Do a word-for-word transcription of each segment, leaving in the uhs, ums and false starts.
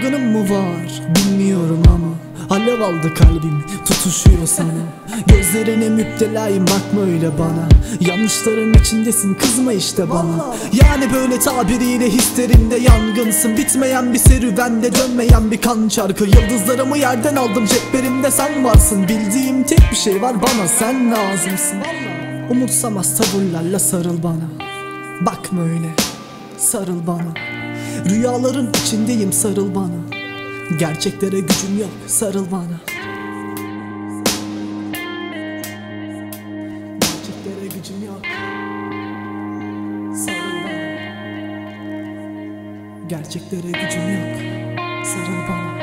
yangınım mı var bilmiyorum ama alev aldı kalbim, tutuşuyor sana. Gözlerine müptelayım, bakma öyle bana. Yanlışların içindesin, kızma işte bana. Yani böyle tabiriyle hislerimde yangınsın. Bitmeyen bir serüvende, dönmeyen bir kan çarkı. Yıldızlarımı yerden aldım, ceplerimde sen varsın. Bildiğim tek bir şey var, bana sen lazımsın. Umutsamaz tavırlarla sarıl bana. Bakma öyle, sarıl bana. Rüyaların içindeyim, sarıl bana. Gerçeklere gücüm yok, sarıl bana. Gerçeklere gücüm yok, sarıl bana. Gerçeklere gücüm yok, sarıl bana.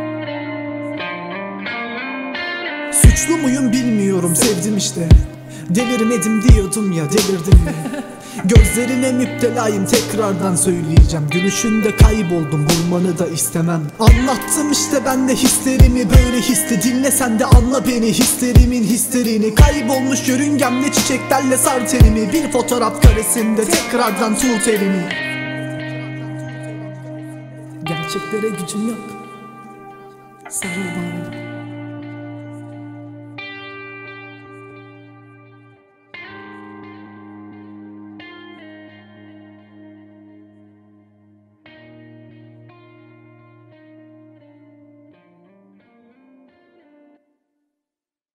Suçlu muyum bilmiyorum, sevdim işte. Delirmedim diyordum ya, delirdim mi? Gözlerine müptelayım, tekrardan söyleyeceğim. Gülüşünde kayboldum, bulmanı da istemem. Anlattım işte ben de hislerimi, böyle hisle. Dinle sen de anla beni, hislerimin hislerini. Kaybolmuş yörüngemle, çiçeklerle sar tenimi. Bir fotoğraf karesinde tekrardan tut elimi. Gerçeklere gücüm yok, sarıl bana.